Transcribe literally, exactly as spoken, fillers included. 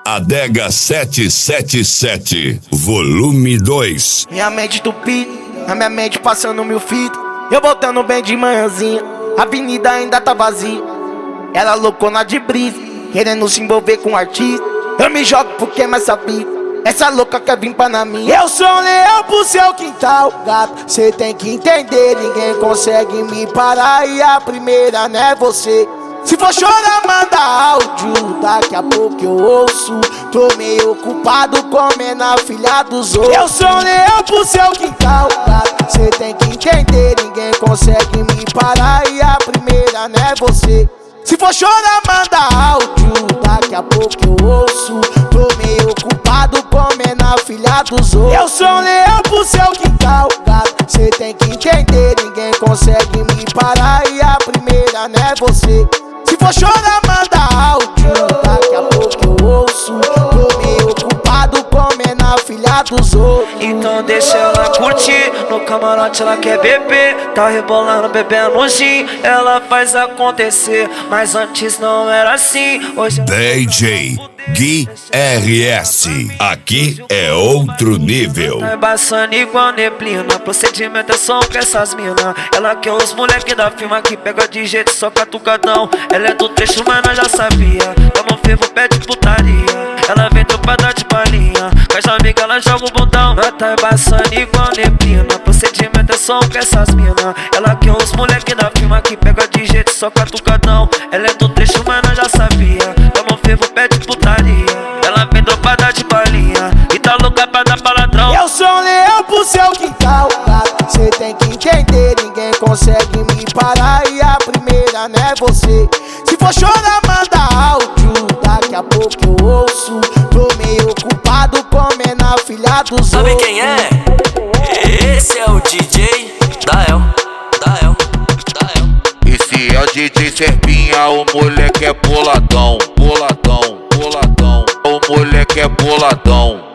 Adega setecentos e setenta e sete, volume dois. Minha mente entupida, a minha mente passando mil fitas. Eu voltando bem de manhãzinha, a avenida ainda tá vazia. Ela loucona de brisa, querendo se envolver com um artista. Eu me jogo porque mais sabia, essa louca quer vir pra na minha. Eu sou um leão pro seu quintal, gato, cê tem que entender. Ninguém consegue me parar e a primeira não é você. Se for chorar, manda áudio, daqui a pouco eu ouço. Tô meio ocupado comendo a filha dos outros. Eu sou um leão pro seu quintal, gato, cê tem que entender. Ninguém consegue me parar e a primeira não é você. Se for chorar, manda áudio, daqui a pouco eu ouço. Tô meio ocupado comendo a filha dos outros. Eu sou um leão pro seu quintal, gato, cê tem que entender. Ninguém consegue me parar e a primeira não é você. Se for chorar, manda áudio, daqui a pouco eu ouço. Tô meio ocupado comendo a filha dos outros. Então deixa ela curtir, no camarote ela quer beber. Tá rebolando, bebendo gin, ela faz acontecer. Mas antes não era assim, hoje D J Gui R S, aqui é outro nível. tá embaçando igual neblina, procedimento é só pra essas mina. Ela quer os moleque da firma que pega de jeito só catucadão. Ela é do trecho, mas nós já sabia, tamo fervo, pede putaria. Ela vem tropada de balinha, com as amigas ela joga o bundão. Nós tá embaçando igual neblina, procedimento é só pra essas mina. Ela quer os moleque da firma que pega de jeito só catucadão. Ela é do trecho, mas nós já sabia, tamo fervo, pede putaria. Ela vem dropada de balinha e tá louca pra dar palavrão. Eu sou um leão pro seu quintal, gato, cê tem que entender. Ninguém consegue me parar e a primeira não é você. Se for chorar, manda áudio, daqui a pouco eu ouço. Tô meio ocupado comendo a filha dos outros. Sabe quem é? Esse é o D J Dael, Dael, Dael. Esse é o D J Serpinha, o moleque é boladão, boladão, boladão. O moleque é boladão.